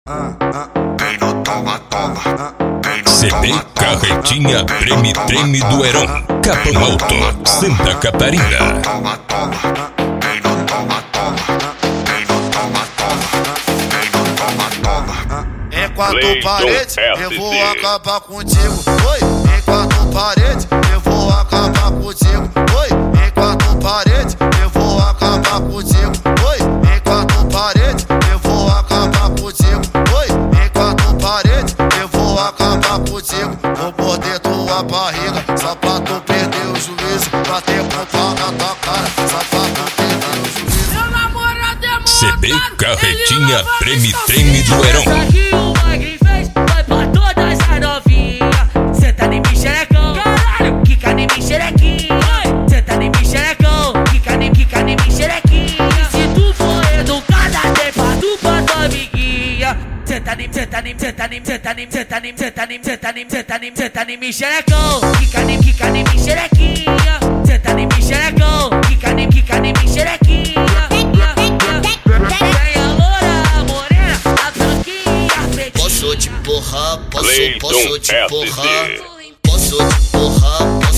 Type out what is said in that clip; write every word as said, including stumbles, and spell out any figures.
Quem não toma, toma. C D Carretinha Treme Treme do Heron, Capão Alto, Santa Catarina. Toma, toma. Quem não toma, toma. Quem não toma, toma. Quem não toma, toma. Em quatro Cleiton paredes, S D. eu vou acabar contigo. Oi, em quatro paredes, eu vou acabar contigo. Oi, em quatro paredes, eu vou acabar contigo. Oi, em quatro paredes, eu vou acabar contigo. Oi, em quatro paredes, eu vou acabar contigo. Vou morder tua barriga, só pra tu perder o juízo. Bater com pau na tua cara, só pra tu perder o juízo. Meu namorado é C D montado, Carretinha ele Treme lava Treme do Heron. essa que o Magri fez, vai pra todas as novinhas. Senta em mim, xerecão, caralho, quica em mim, xerequinha. Senta em mim, xerecão, quica em mim, quica em mim, xerequinha. E se tu for educada, tem pra tu pra tua amiguinha. Senta em mim, senta em mim, senta em mim, senta em mim, senta em mim, senta em mim, senta em mim, senta em mim, senta em mim, xerecão, quica em mim, quica em mim, xerequinha. Senta em mim, xerecão, quica em mim, quica em mim, xerequinha. Posso te porrar, posso, Cleiton posso te S D. porrar, posso te porrar,